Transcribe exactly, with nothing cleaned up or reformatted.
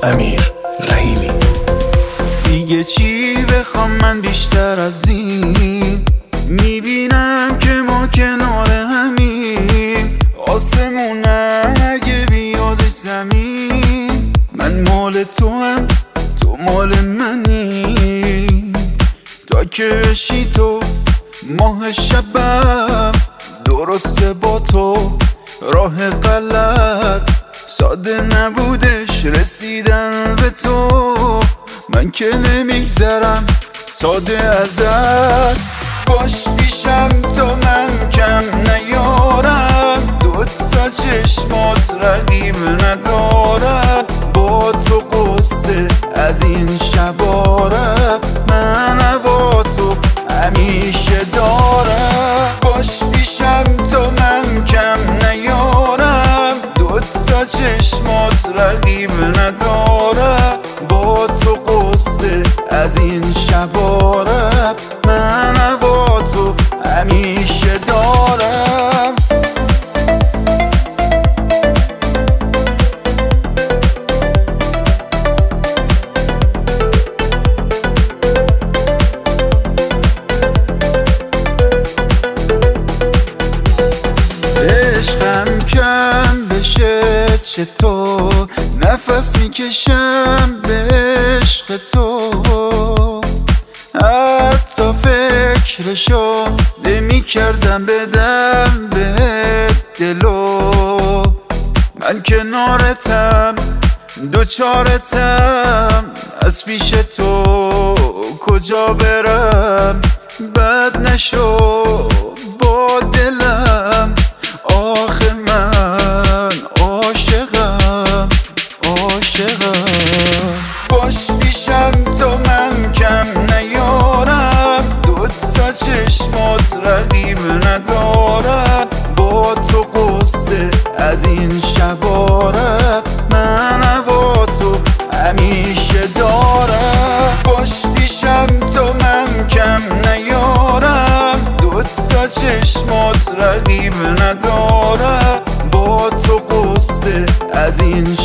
امیر رحیمی. دیگه چی بخوام من بیشتر از این؟ میبینم که ما کنار همیم، آسمونم اگه بیادش زمین. من مال تو هم تو مال منی، تا که بشی تو ماه شبم. درسته با تو راه غلط ساده نبودش رسیدن به تو، من که نمیگذرم ساده ازت. باش پیشم تو من کم نیارم، دوتا چشمات رقیب ندارم. با تو قصه از این شبارم، من هوا تو همیشه دارم. باش پیشم تو من کم نیارم، دوتا چشمات رقیب ندارم. با تو قصه از این شبارم، من هوا تو همیشه دارم. عشقم کم بشه چطور، نفس میکشم به عشق تو. حتی فکرشو نمی کردم بدم بهت دلو. من کنارتم دوچارتم، از پیش تو کجا برم؟ بد نشو با دلم، آخه من عاشقم عاشقم. باش پیشم تو من کم نیارم، دوتا چشمات رقیب ندارم. با تو قصه از این شبارم، من هوا تو همیشه دارم. باش پیشم تو من کم نیارم، دوتا چشمات رقیب ندارم. با تو قصه از این